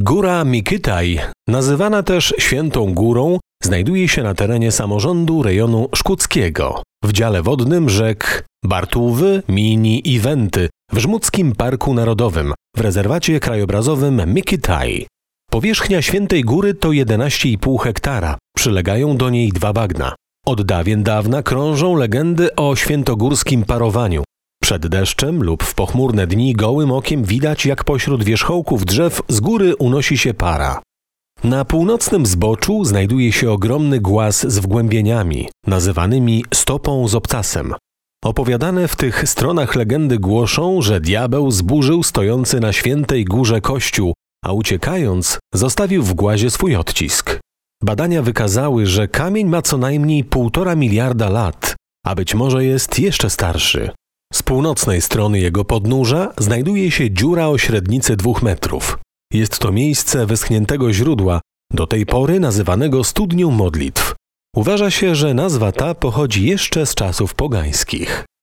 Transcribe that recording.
Góra Mikytaj, nazywana też Świętą Górą, znajduje się na terenie samorządu rejonu szkódzkiego, w dziale wodnym rzek Bartówy, Mini i Wenty w Żmudzkim Parku Narodowym, w rezerwacie krajobrazowym Mikytaj. Powierzchnia Świętej Góry to 11,5 hektara, przylegają do niej 2 bagna. Od dawien dawna krążą legendy o świętogórskim parowaniu. Przed deszczem lub w pochmurne dni gołym okiem widać, jak pośród wierzchołków drzew z góry unosi się para. Na północnym zboczu znajduje się ogromny głaz z wgłębieniami, nazywanymi stopą z obcasem. Opowiadane w tych stronach legendy głoszą, że diabeł zburzył stojący na Świętej Górze kościół, a uciekając zostawił w głazie swój odcisk. Badania wykazały, że kamień ma co najmniej 1,5 miliarda lat, a być może jest jeszcze starszy. Z północnej strony jego podnóża znajduje się dziura o średnicy 2 metrów. Jest to miejsce wyschniętego źródła, do tej pory nazywanego studnią modlitw. Uważa się, że nazwa ta pochodzi jeszcze z czasów pogańskich.